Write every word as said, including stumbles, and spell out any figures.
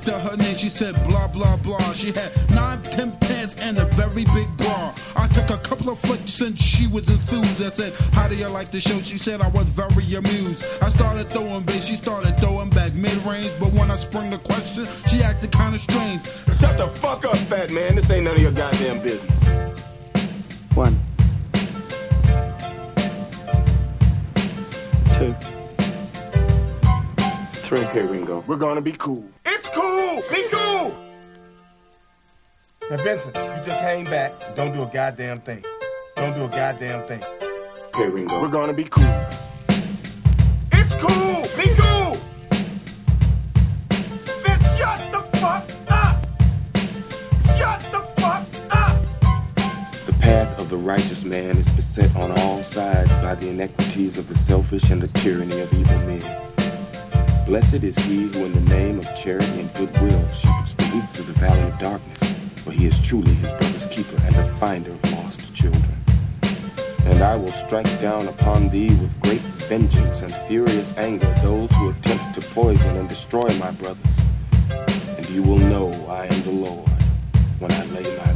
asked her her name, she said blah, blah, blah. She had nine, ten pants and a very big bra. I took a couple of flicks and she was enthused. I said, how do you like the show? She said I was very amused. I started throwing bass, she started throwing back mid-range. But when I sprung the question, she acted kind of strange. Shut the fuck up, fat man. This ain't none of your goddamn business. One. Two. Three. Okay, Ringo. We're gonna be cool. It's cool! Be cool! Now, Vincent, you just hang back and don't do a goddamn thing. Don't do a goddamn thing. Okay, Ringo. We're gonna be cool. It's cool! Be cool! Vince, shut the fuck up! Shut the fuck up! The path of the righteous man is beset on all sides by the inequities of the selfish and the tyranny of evil men. Blessed is he who in the name of charity and goodwill shepherds the weak through the valley of darkness, for he is truly his brother's keeper and the finder of lost children. And I will strike down upon thee with great vengeance and furious anger those who attempt to poison and destroy my brothers. And you will know I am the Lord when I lay my